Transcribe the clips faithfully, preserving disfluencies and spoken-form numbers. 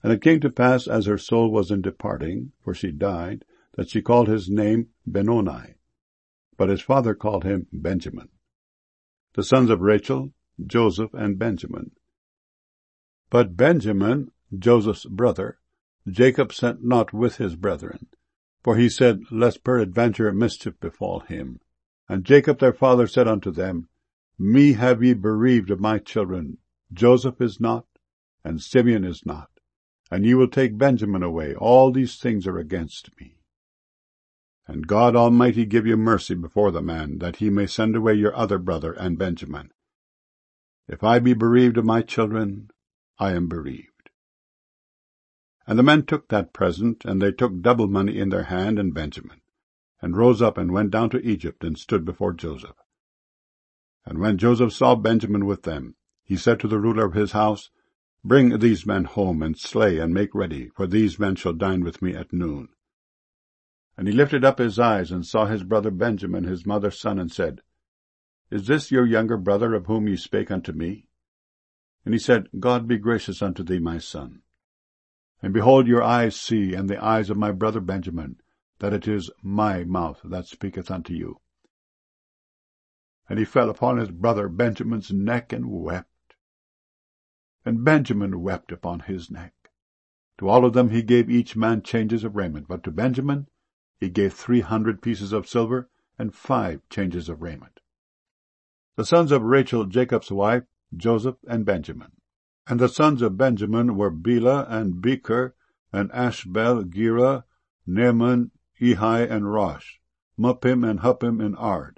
And it came to pass, as her soul was in departing, for she died, that she called his name Benoni, but his father called him Benjamin. The sons of Rachel, Joseph and Benjamin. But Benjamin, Joseph's brother, Jacob sent not with his brethren, for he said, Lest peradventure mischief befall him. And Jacob their father said unto them, Me have ye bereaved of my children. Joseph is not, and Simeon is not, and ye will take Benjamin away. All these things are against me. And God Almighty give you mercy before the man, that he may send away your other brother and Benjamin. If I be bereaved of my children, I am bereaved. And the men took that present, and they took double money in their hand and Benjamin, and rose up and went down to Egypt, and stood before Joseph. And when Joseph saw Benjamin with them, he said to the ruler of his house, Bring these men home, and slay, and make ready, for these men shall dine with me at noon. And he lifted up his eyes, and saw his brother Benjamin, his mother's son, and said, Is this your younger brother, of whom ye spake unto me? And he said, God be gracious unto thee, my son. And behold, your eyes see, and the eyes of my brother Benjamin, that it is my mouth that speaketh unto you. And he fell upon his brother Benjamin's neck, and wept. And Benjamin wept upon his neck. To all of them he gave each man changes of raiment, but to Benjamin he gave three hundred pieces of silver, and five changes of raiment. The sons of Rachel, Jacob's wife, Joseph and Benjamin. And the sons of Benjamin were Bela and Becher, and Ashbel, Gera, Naaman, Ehi, and Rosh, Muppim and Huppim and Ard.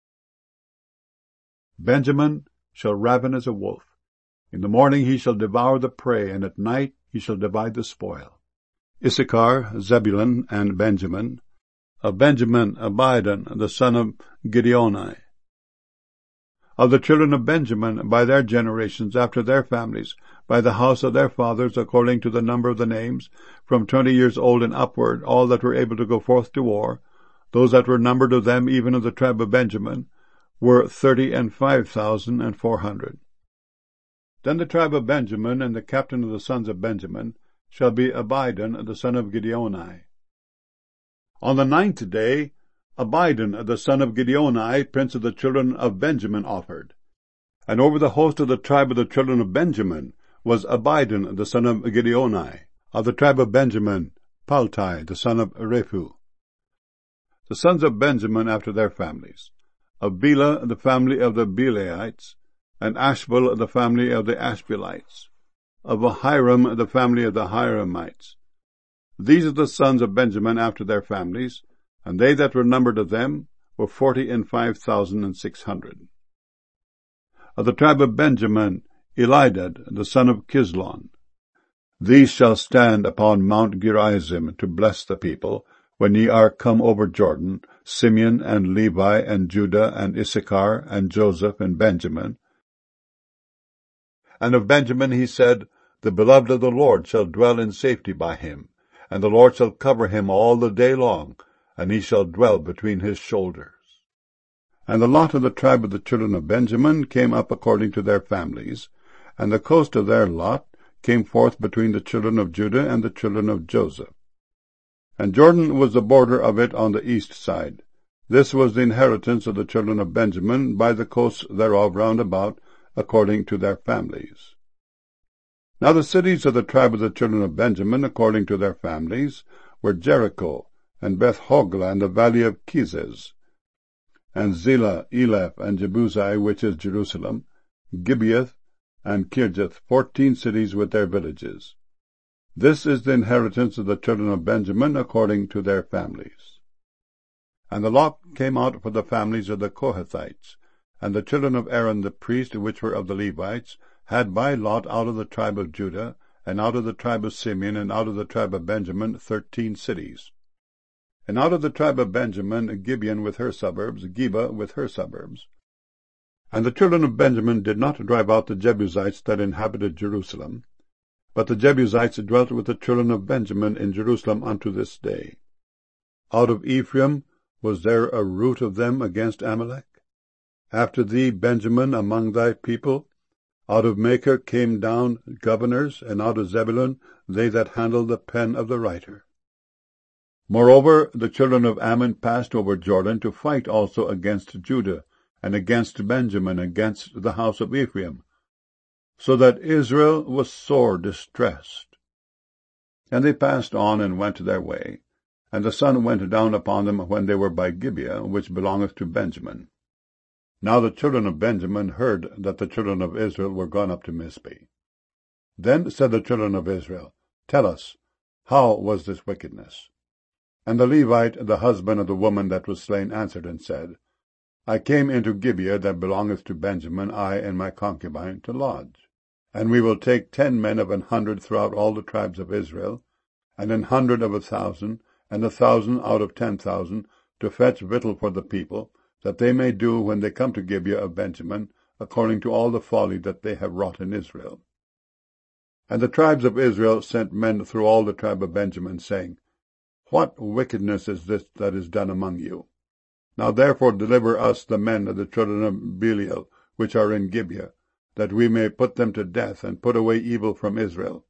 Benjamin shall raven as a wolf. In the morning he shall devour the prey, and at night he shall divide the spoil. Issachar, Zebulun, and Benjamin. Of Benjamin, Abidan, the son of Gideoni. Of the children of Benjamin, by their generations, after their families, by the house of their fathers, according to the number of the names, from twenty years old and upward, all that were able to go forth to war, those that were numbered of them, even of the tribe of Benjamin, were thirty and five thousand and four hundred. Then the tribe of Benjamin, and the captain of the sons of Benjamin, shall be Abidan, the son of Gideoni. On the ninth day, Abidan, the son of Gideoni, prince of the children of Benjamin, offered. And over the host of the tribe of the children of Benjamin was Abidan, the son of Gideoni. Of the tribe of Benjamin, Paltai, the son of Rephu. The sons of Benjamin after their families. Of Bela, the family of the Belaites, and Ashbel, the family of the Ashbelites. Of Ahiram, the family of the Hiramites. These are the sons of Benjamin after their families, and they that were numbered of them were forty and five thousand and six hundred. Of the tribe of Benjamin, Elidad, the son of Kislon. These shall stand upon Mount Gerizim to bless the people, when ye are come over Jordan, Simeon and Levi and Judah and Issachar and Joseph and Benjamin. And of Benjamin he said, The beloved of the Lord shall dwell in safety by him, and the Lord shall cover him all the day long, and he shall dwell between his shoulders. And the lot of the tribe of the children of Benjamin came up according to their families, and the coast of their lot came forth between the children of Judah and the children of Joseph. And Jordan was the border of it on the east side. This was the inheritance of the children of Benjamin by the coasts thereof round about, according to their families. Now the cities of the tribe of the children of Benjamin, according to their families, were Jericho, and Beth-hogla, and the valley of Kezez, and Zillah, Eleph, and Jebusai, which is Jerusalem, Gibeath, and Kirjath, fourteen cities with their villages. This is the inheritance of the children of Benjamin, according to their families. And the lot came out for the families of the Kohathites, and the children of Aaron the priest, which were of the Levites, had by lot out of the tribe of Judah, and out of the tribe of Simeon, and out of the tribe of Benjamin, thirteen cities. And out of the tribe of Benjamin, Gibeon with her suburbs, Geba with her suburbs. And the children of Benjamin did not drive out the Jebusites that inhabited Jerusalem, but the Jebusites dwelt with the children of Benjamin in Jerusalem unto this day. Out of Ephraim was there a root of them against Amalek? After thee, Benjamin, among thy people, Out of Machir came down governors, and out of Zebulun they that handled the pen of the writer. Moreover, the children of Ammon passed over Jordan to fight also against Judah, and against Benjamin, against the house of Ephraim, so that Israel was sore distressed. And they passed on and went their way, and the sun went down upon them when they were by Gibeah, which belongeth to Benjamin. Now the children of Benjamin heard that the children of Israel were gone up to Mizpeh. Then said the children of Israel, Tell us, how was this wickedness? And the Levite, the husband of the woman that was slain, answered and said, I came into Gibeah that belongeth to Benjamin, I and my concubine, to lodge. And we will take ten men of an hundred throughout all the tribes of Israel, and an hundred of a thousand, and a thousand out of ten thousand, to fetch victual for the people, that they may do when they come to Gibeah of Benjamin, according to all the folly that they have wrought in Israel. And the tribes of Israel sent men through all the tribe of Benjamin, saying, What wickedness is this that is done among you? Now therefore deliver us the men of the children of Belial, which are in Gibeah, that we may put them to death, and put away evil from Israel.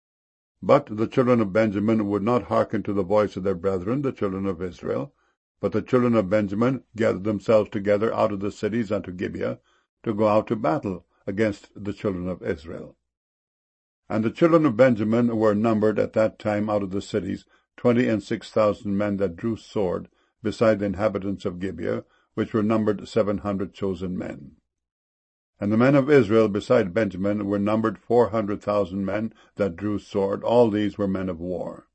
But the children of Benjamin would not hearken to the voice of their brethren, the children of Israel, but the children of Benjamin gathered themselves together out of the cities unto Gibeah, to go out to battle against the children of Israel. And the children of Benjamin were numbered at that time out of the cities twenty and six thousand men that drew sword, beside the inhabitants of Gibeah, which were numbered seven hundred chosen men. And the men of Israel beside Benjamin were numbered four hundred thousand men that drew sword. All these were men of war.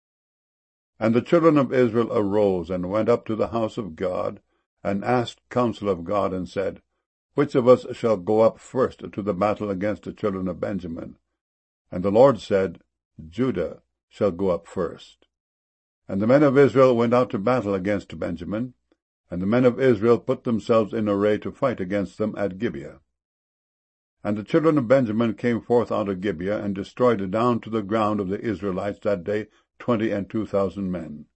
And the children of Israel arose, and went up to the house of God, and asked counsel of God, and said, Which of us shall go up first to the battle against the children of Benjamin? And the Lord said, Judah shall go up first. And the men of Israel went out to battle against Benjamin, and the men of Israel put themselves in array to fight against them at Gibeah. And the children of Benjamin came forth out of Gibeah, and destroyed down to the ground of the Israelites that day twenty and two thousand men.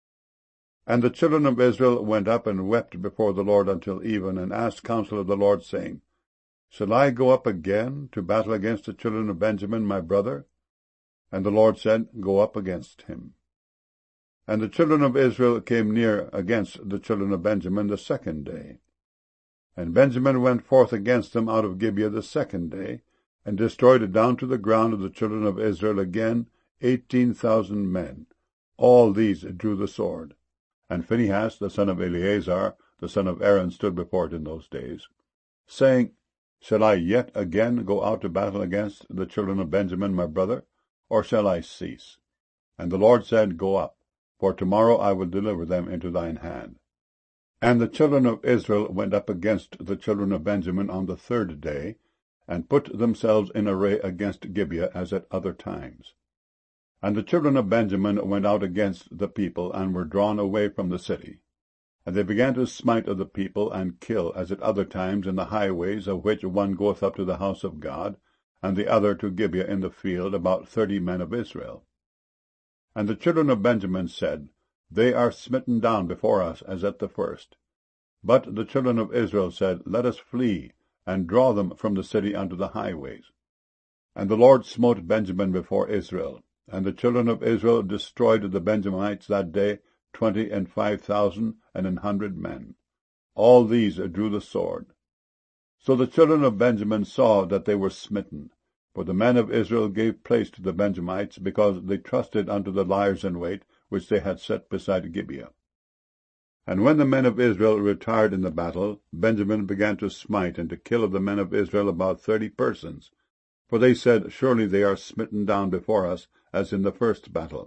And the children of Israel went up and wept before the Lord until even, and asked counsel of the Lord, saying, Shall I go up again to battle against the children of Benjamin my brother? And the Lord said, Go up against him. And the children of Israel came near against the children of Benjamin the second day. And Benjamin went forth against them out of Gibeah the second day, and destroyed down to the ground of the children of Israel again eighteen thousand men. All these drew the sword. And Phinehas, the son of Eleazar, the son of Aaron, stood before it in those days, saying, Shall I yet again go out to battle against the children of Benjamin my brother, or shall I cease? And the Lord said, Go up, for tomorrow I will deliver them into thine hand. And the children of Israel went up against the children of Benjamin on the third day, and put themselves in array against Gibeah as at other times. And the children of Benjamin went out against the people, and were drawn away from the city. And they began to smite of the people, and kill, as at other times, in the highways, of which one goeth up to the house of God, and the other to Gibeah in the field, about thirty men of Israel. And the children of Benjamin said, They are smitten down before us, as at the first. But the children of Israel said, Let us flee, and draw them from the city unto the highways. And the Lord smote Benjamin before Israel. And the children of Israel destroyed the Benjamites that day twenty and five thousand and an hundred men. All these drew the sword. So the children of Benjamin saw that they were smitten, for the men of Israel gave place to the Benjamites, because they trusted unto the liers in wait, which they had set beside Gibeah. And when the men of Israel retired in the battle, Benjamin began to smite and to kill of the men of Israel about thirty persons. For they said, Surely they are smitten down before us, as in the first battle.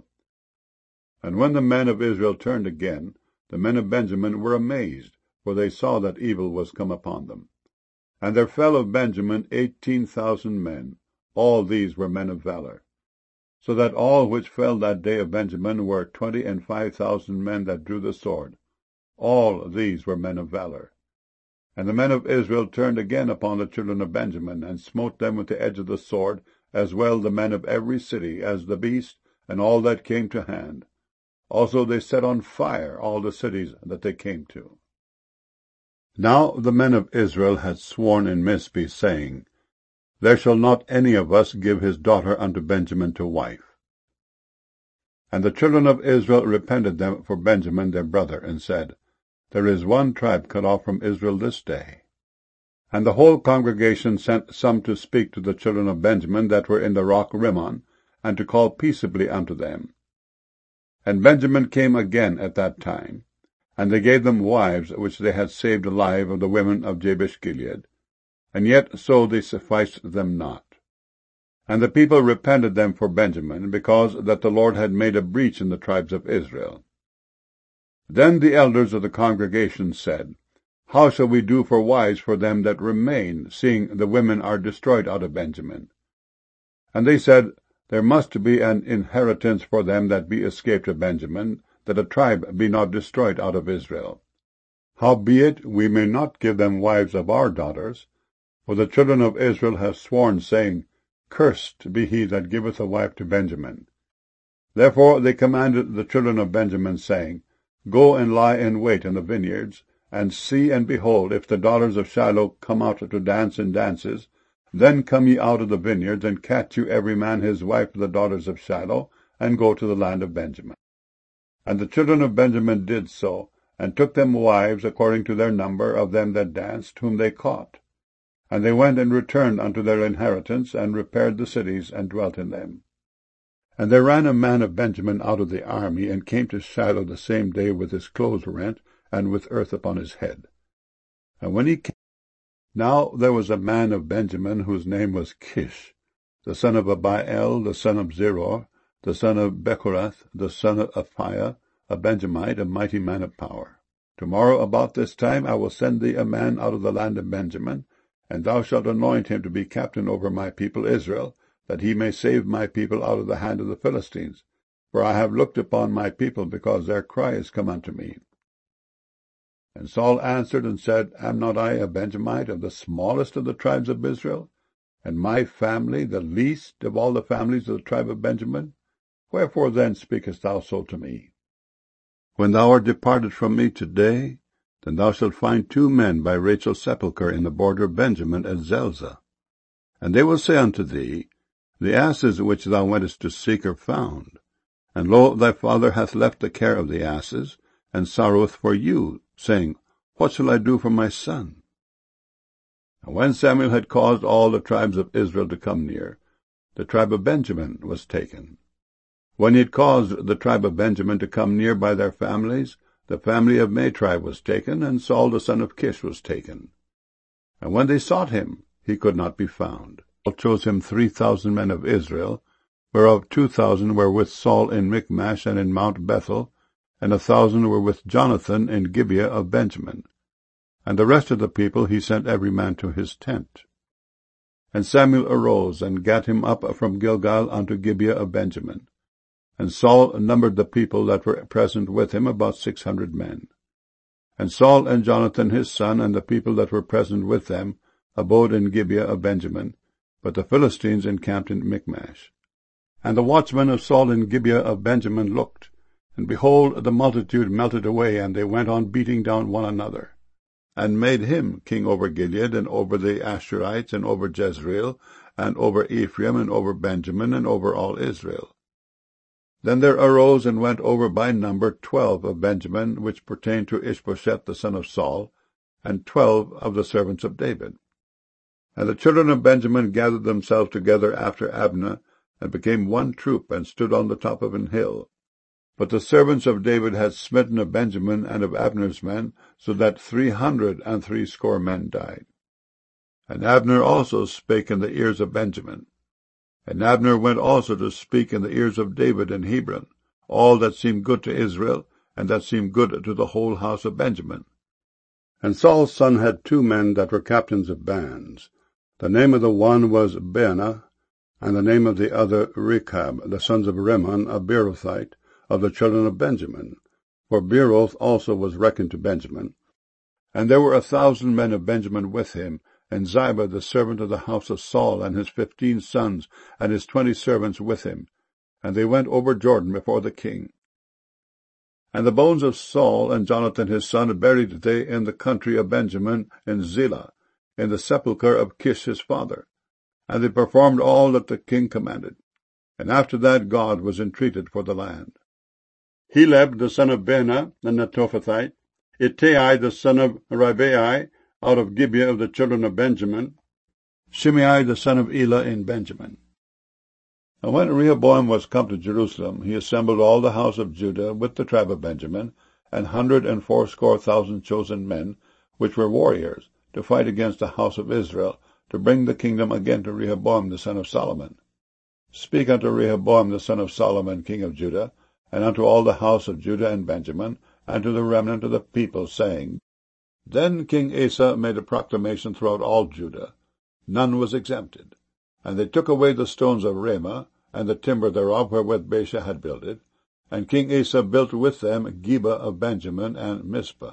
And when the men of Israel turned again, the men of Benjamin were amazed, for they saw that evil was come upon them. And there fell of Benjamin eighteen thousand men. All these were men of valor. So that all which fell that day of Benjamin were twenty and five thousand men that drew the sword. All these were men of valor. And the men of Israel turned again upon the children of Benjamin, and smote them with the edge of the sword, as well the men of every city, as the beast, and all that came to hand. Also they set on fire all the cities that they came to. Now the men of Israel had sworn in Mizpeh, saying, there shall not any of us give his daughter unto Benjamin to wife. And the children of Israel repented them for Benjamin their brother, and said, There is one tribe cut off from Israel this day. And the whole congregation sent some to speak to the children of Benjamin that were in the rock Rimmon, and to call peaceably unto them. And Benjamin came again at that time, and they gave them wives which they had saved alive of the women of Jabesh-Gilead, and yet so they sufficed them not. And the people repented them for Benjamin, because that the Lord had made a breach in the tribes of Israel. Then the elders of the congregation said, How shall we do for wives for them that remain, seeing the women are destroyed out of Benjamin? And they said, There must be an inheritance for them that be escaped of Benjamin, that a tribe be not destroyed out of Israel. Howbeit we may not give them wives of our daughters, for the children of Israel have sworn, saying, Cursed be he that giveth a wife to Benjamin. Therefore they commanded the children of Benjamin, saying, Go and lie in wait in the vineyards, and see and behold, if the daughters of Shiloh come out to dance in dances, then come ye out of the vineyards, and catch you every man his wife of the daughters of Shiloh, and go to the land of Benjamin. And the children of Benjamin did so, and took them wives according to their number of them that danced, whom they caught. And they went and returned unto their inheritance, and repaired the cities, and dwelt in them. And there ran a man of Benjamin out of the army, and came to Shiloh the same day with his clothes rent, and with earth upon his head. And when he came, now there was a man of Benjamin, whose name was Kish, the son of Abiel, the son of Zeror, the son of Bechorath, the son of Aphiah, a Benjamite, a mighty man of power. Tomorrow about this time I will send thee a man out of the land of Benjamin, and thou shalt anoint him to be captain over my people Israel, that he may save my people out of the hand of the Philistines. For I have looked upon my people, because their cry is come unto me. And Saul answered and said, Am not I a Benjamite of the smallest of the tribes of Israel, and my family the least of all the families of the tribe of Benjamin? Wherefore then speakest thou so to me? When thou art departed from me today, then thou shalt find two men by Rachel's sepulchre in the border of Benjamin at Zelzah. And they will say unto thee, The asses which thou wentest to seek are found. And lo, thy father hath left the care of the asses, and sorroweth for you, saying, What shall I do for my son? And when Samuel had caused all the tribes of Israel to come near, the tribe of Benjamin was taken. When he had caused the tribe of Benjamin to come near by their families, the family of Matri was taken, and Saul the son of Kish was taken. And when they sought him, he could not be found. Saul chose him three thousand men of Israel, whereof two thousand were with Saul in Michmash and in Mount Bethel, and a thousand were with Jonathan in Gibeah of Benjamin. And the rest of the people he sent every man to his tent. And Samuel arose, and gat him up from Gilgal unto Gibeah of Benjamin. And Saul numbered the people that were present with him, about six hundred men. And Saul and Jonathan his son, and the people that were present with them, abode in Gibeah of Benjamin, but the Philistines encamped in Michmash. And the watchmen of Saul in Gibeah of Benjamin looked, and behold, the multitude melted away, and they went on beating down one another, and made him king over Gilead, and over the Ashurites, and over Jezreel, and over Ephraim, and over Benjamin, and over all Israel. Then there arose and went over by number twelve of Benjamin, which pertained to Ishbosheth the son of Saul, and twelve of the servants of David. And the children of Benjamin gathered themselves together after Abner, and became one troop, and stood on the top of an hill. But the servants of David had smitten of Benjamin and of Abner's men, so that three hundred and threescore men died. And Abner also spake in the ears of Benjamin. And Abner went also to speak in the ears of David in Hebron, all that seemed good to Israel, and that seemed good to the whole house of Benjamin. And Saul's son had two men that were captains of bands. The name of the one was Baanah, and the name of the other Rechab, the sons of Rimmon, a Beerothite, of the children of Benjamin. For Beeroth also was reckoned to Benjamin. And there were a thousand men of Benjamin with him, and Ziba the servant of the house of Saul, and his fifteen sons, and his twenty servants with him. And they went over Jordan before the king. And the bones of Saul and Jonathan his son buried they in the country of Benjamin in Zelah, in the sepulchre of Kish his father. And they performed all that the king commanded. And after that God was entreated for the land. Heleb the son of Baanah, the Netophathite, Ittai the son of Ribai, out of Gibeah of the children of Benjamin, Shimei the son of Elah in Benjamin. And when Rehoboam was come to Jerusalem, he assembled all the house of Judah with the tribe of Benjamin, an hundred and fourscore thousand chosen men, which were warriors, to fight against the house of Israel, to bring the kingdom again to Rehoboam the son of Solomon. Speak unto Rehoboam the son of Solomon, king of Judah, and unto all the house of Judah and Benjamin, and to the remnant of the people, saying, Then King Asa made a proclamation throughout all Judah. None was exempted. And they took away the stones of Ramah, and the timber thereof wherewith Baasha had builded. And King Asa built with them Geba of Benjamin and Mizpah.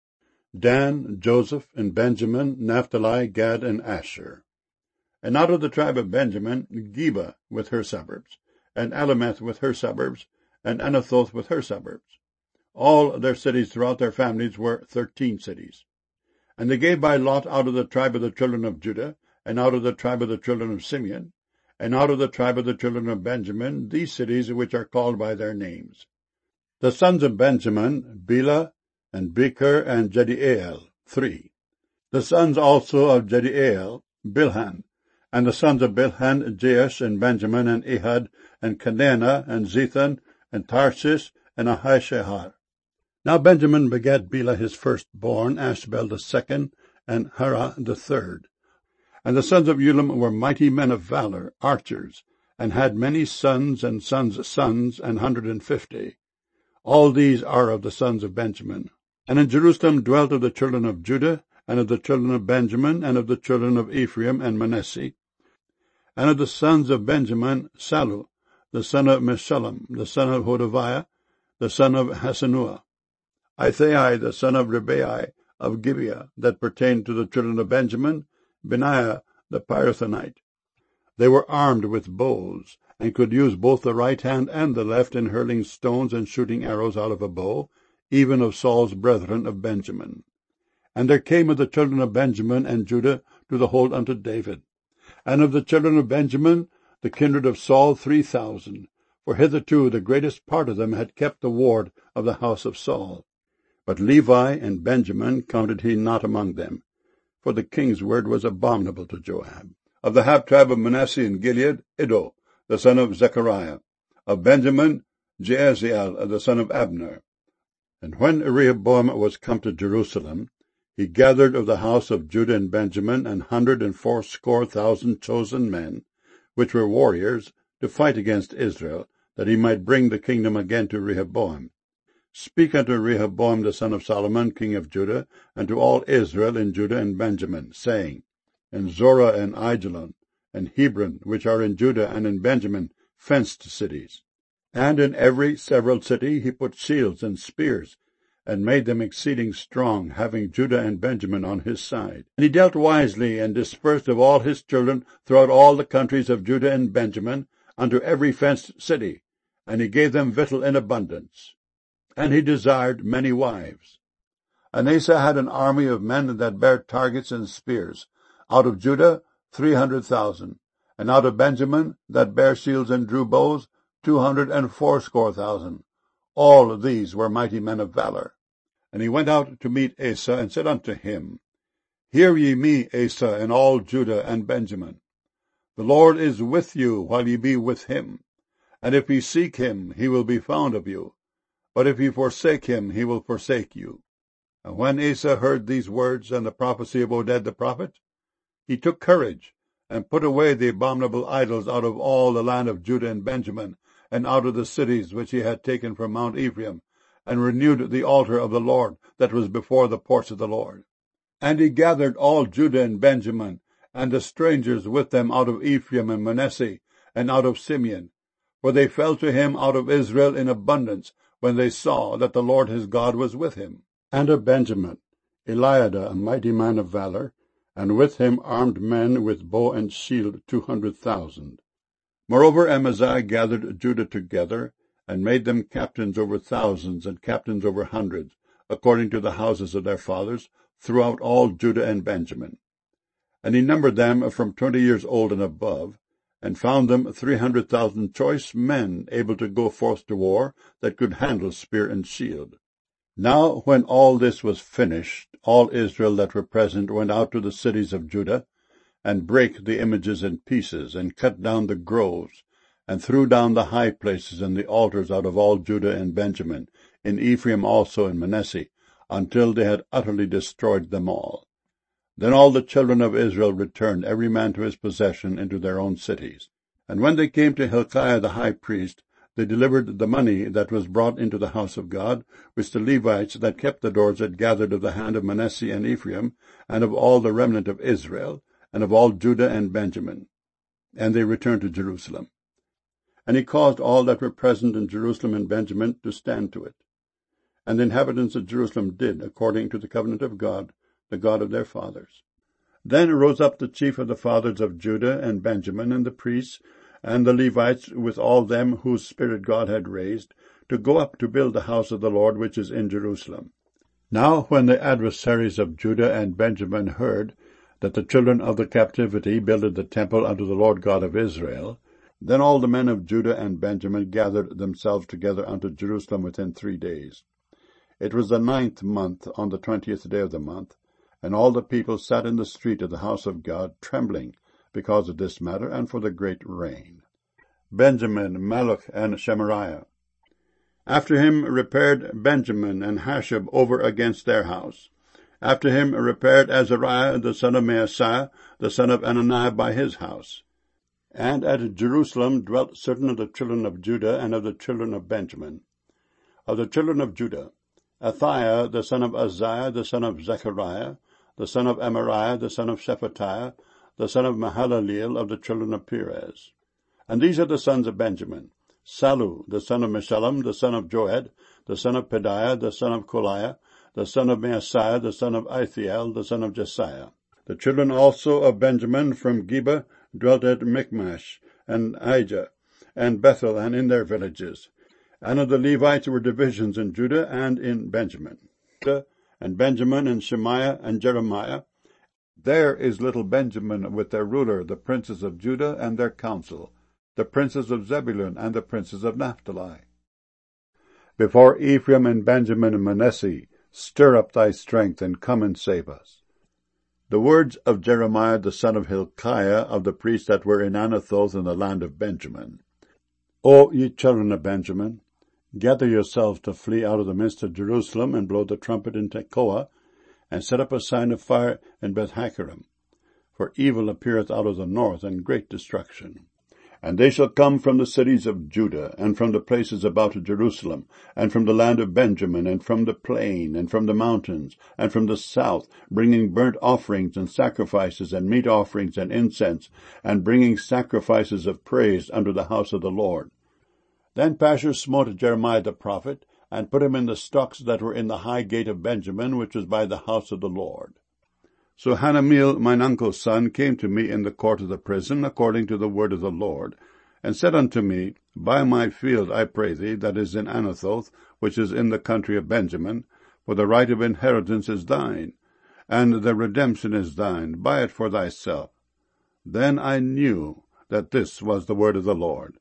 Dan, Joseph, and Benjamin, Naphtali, Gad, and Asher. And out of the tribe of Benjamin, Geba with her suburbs, and Alameth with her suburbs, and Anathoth with her suburbs. All their cities throughout their families were thirteen cities. And they gave by lot out of the tribe of the children of Judah, and out of the tribe of the children of Simeon, and out of the tribe of the children of Benjamin, these cities which are called by their names. The sons of Benjamin, Bela, and Becher, and Jediael, three. The sons also of Jediael, Bilhan, and the sons of Bilhan, Jeush, and Benjamin, and Ehud, and Kenana, and Zethan, and Tarshish, and Ahishahar. Now Benjamin begat Bela his firstborn, Ashbel the second, and Hara the third. And the sons of Ulam were mighty men of valor, archers, and had many sons and sons' sons, an hundred and fifty. All these are of the sons of Benjamin. And in Jerusalem dwelt of the children of Judah, and of the children of Benjamin, and of the children of Ephraim and Manasseh. And of the sons of Benjamin, Salu, the son of Meshullam, the son of Hodaviah, the son of Hasenuah. Ithai, the son of Ribai, of Gibeah, that pertained to the children of Benjamin, Benaiah the Pirathonite. They were armed with bows, and could use both the right hand and the left in hurling stones and shooting arrows out of a bow, even of Saul's brethren of Benjamin. And there came of the children of Benjamin and Judah to the hold unto David. And of the children of Benjamin, the kindred of Saul, three thousand, for hitherto the greatest part of them had kept the ward of the house of Saul. But Levi and Benjamin counted he not among them, for the king's word was abominable to Joab. Of the half tribe of Manasseh in Gilead, Iddo, the son of Zechariah. Of Benjamin, Jeaziel, the son of Abner. And when Rehoboam was come to Jerusalem, he gathered of the house of Judah and Benjamin an hundred and fourscore thousand chosen men, which were warriors, to fight against Israel, that he might bring the kingdom again to Rehoboam. Speak unto Rehoboam the son of Solomon, king of Judah, and to all Israel in Judah and Benjamin, saying, And Zorah and Aijalon, and Hebron, which are in Judah and in Benjamin, fenced cities. And in every several city he put shields and spears, and made them exceeding strong, having Judah and Benjamin on his side. And he dealt wisely, and dispersed of all his children throughout all the countries of Judah and Benjamin, unto every fenced city, and he gave them victual in abundance. And he desired many wives. And Asa had an army of men that bare targets and spears, out of Judah three hundred thousand, and out of Benjamin that bare shields and drew bows, two hundred and fourscore thousand. All these were mighty men of valor. And he went out to meet Asa, and said unto him, Hear ye me, Asa, and all Judah and Benjamin. The Lord is with you while ye be with him. And if ye seek him, he will be found of you. But if ye forsake him, he will forsake you. And when Asa heard these words, and the prophecy of Oded the prophet, he took courage, and put away the abominable idols out of all the land of Judah and Benjamin, and out of the cities which he had taken from Mount Ephraim, and renewed the altar of the Lord that was before the porch of the Lord. And he gathered all Judah and Benjamin, and the strangers with them out of Ephraim and Manasseh, and out of Simeon, for they fell to him out of Israel in abundance, when they saw that the Lord his God was with him. And of Benjamin, Eliada, a mighty man of valor, and with him armed men with bow and shield two hundred thousand. Moreover, Amaziah gathered Judah together, and made them captains over thousands and captains over hundreds, according to the houses of their fathers, throughout all Judah and Benjamin. And he numbered them from twenty years old and above, and found them three hundred thousand choice men able to go forth to war, that could handle spear and shield. Now when all this was finished, all Israel that were present went out to the cities of Judah, and brake the images in pieces, and cut down the groves, and threw down the high places and the altars out of all Judah and Benjamin, in Ephraim also and Manasseh, until they had utterly destroyed them all. Then all the children of Israel returned, every man to his possession, into their own cities. And when they came to Hilkiah the high priest, they delivered the money that was brought into the house of God, which the Levites that kept the doors had gathered of the hand of Manasseh and Ephraim, and of all the remnant of Israel, and of all Judah and Benjamin. And they returned to Jerusalem. And he caused all that were present in Jerusalem and Benjamin to stand to it. And the inhabitants of Jerusalem did according to the covenant of God, the God of their fathers. Then rose up the chief of the fathers of Judah and Benjamin, and the priests, and the Levites, with all them whose spirit God had raised, to go up to build the house of the Lord which is in Jerusalem. Now when the adversaries of Judah and Benjamin heard that the children of the captivity builded the temple unto the Lord God of Israel, then all the men of Judah and Benjamin gathered themselves together unto Jerusalem within three days. It was the ninth month, on the twentieth day of the month, and all the people sat in the street of the house of God, trembling, because of this matter, and for the great rain. Benjamin, Malluch, and Shemariah. After him repaired Benjamin and Hashab over against their house. After him repaired Azariah the son of Maaseiah, the son of Ananiah, by his house. And at Jerusalem dwelt certain of the children of Judah and of the children of Benjamin. Of the children of Judah, Athaiah the son of Uzziah, the son of Zechariah, the son of Amariah, the son of Shephatiah, the son of Mahalaleel, of the children of Perez. And these are the sons of Benjamin: Sallu, the son of Meshullam, the son of Joed, the son of Pedaiah, the son of Koliah, the son of Maaseiah, the son of Ithiel, the son of Jesiah. The children also of Benjamin from Geba dwelt at Michmash, and Aijah, and Bethel, and in their villages. And of the Levites were divisions in Judah and in Benjamin. And Benjamin, and Shemaiah, and Jeremiah. There is little Benjamin with their ruler, the princes of Judah and their council, the princes of Zebulun and the princes of Naphtali. Before Ephraim and Benjamin and Manasseh, stir up thy strength, and come and save us. The words of Jeremiah the son of Hilkiah, of the priests that were in Anathoth in the land of Benjamin. O ye children of Benjamin, gather yourselves to flee out of the midst of Jerusalem, and blow the trumpet in Tekoa, and set up a sign of fire in Beth-Hakkerem. For evil appeareth out of the north, and great destruction. And they shall come from the cities of Judah, and from the places about Jerusalem, and from the land of Benjamin, and from the plain, and from the mountains, and from the south, bringing burnt offerings and sacrifices, and meat offerings and incense, and bringing sacrifices of praise unto the house of the Lord. Then Pashur smote Jeremiah the prophet, and put him in the stocks that were in the high gate of Benjamin, which was by the house of the Lord. So Hanameel, mine uncle's son, came to me in the court of the prison, according to the word of the Lord, and said unto me, Buy my field, I pray thee, that is in Anathoth, which is in the country of Benjamin, for the right of inheritance is thine, and the redemption is thine. Buy it for thyself. Then I knew that this was the word of the Lord.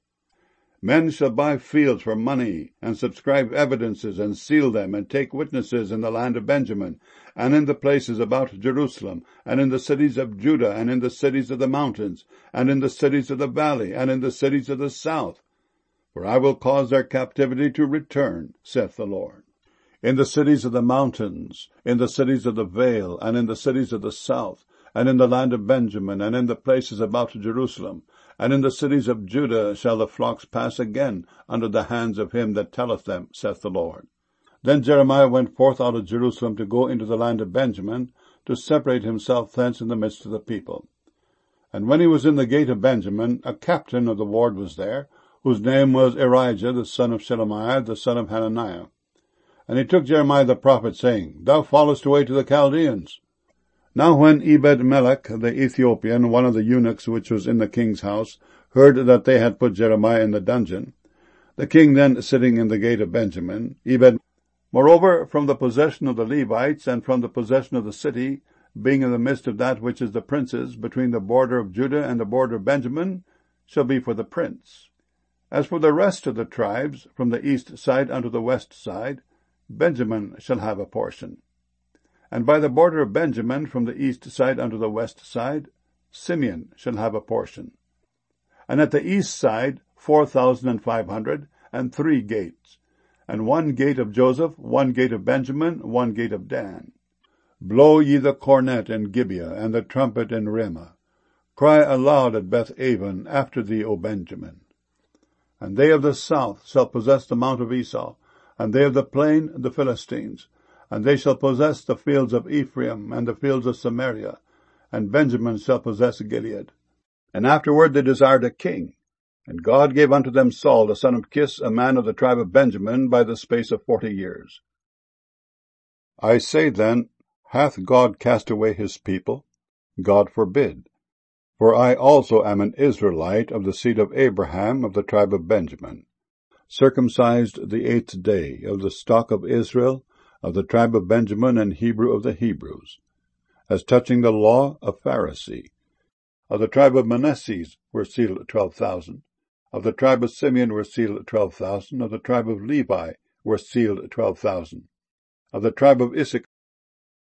Men shall buy fields for money, and subscribe evidences, and seal them, and take witnesses in the land of Benjamin, and in the places about Jerusalem, and in the cities of Judah, and in the cities of the mountains, and in the cities of the valley, and in the cities of the south. For I will cause their captivity to return, saith the Lord. In the cities of the mountains, in the cities of the vale, and in the cities of the south, and in the land of Benjamin, and in the places about Jerusalem, and in the cities of Judah shall the flocks pass again under the hands of him that telleth them, saith the Lord. Then Jeremiah went forth out of Jerusalem to go into the land of Benjamin, to separate himself thence in the midst of the people. And when he was in the gate of Benjamin, a captain of the ward was there, whose name was Erijah, the son of Shelemiah, the son of Hananiah. And he took Jeremiah the prophet, saying, Thou fallest away to the Chaldeans. Now when Ebed-melech the Ethiopian, one of the eunuchs which was in the king's house, heard that they had put Jeremiah in the dungeon, the king then sitting in the gate of Benjamin, Ebed, moreover from the possession of the Levites, and from the possession of the city, being in the midst of that which is the prince's, between the border of Judah and the border of Benjamin, shall be for the prince. As for the rest of the tribes, from the east side unto the west side, Benjamin shall have a portion. And by the border of Benjamin, from the east side unto the west side, Simeon shall have a portion. And at the east side, four thousand and five hundred, and three gates, and one gate of Joseph, one gate of Benjamin, one gate of Dan. Blow ye the cornet in Gibeah, and the trumpet in Ramah. Cry aloud at Beth-aven after thee, O Benjamin. And they of the south shall possess the mount of Esau, and they of the plain the Philistines. And they shall possess the fields of Ephraim, and the fields of Samaria, and Benjamin shall possess Gilead. And afterward they desired a king. And God gave unto them Saul the son of Kish, a man of the tribe of Benjamin, by the space of forty years. I say then, hath God cast away his people? God forbid. For I also am an Israelite of the seed of Abraham, of the tribe of Benjamin, circumcised the eighth day, of the stock of Israel, of the tribe of Benjamin, and Hebrew of the Hebrews. As touching the law, a Pharisee. Of the tribe of Manasseh were sealed twelve thousand. Of the tribe of Simeon were sealed twelve thousand. Of the tribe of Levi were sealed twelve thousand. Of the tribe of Issachar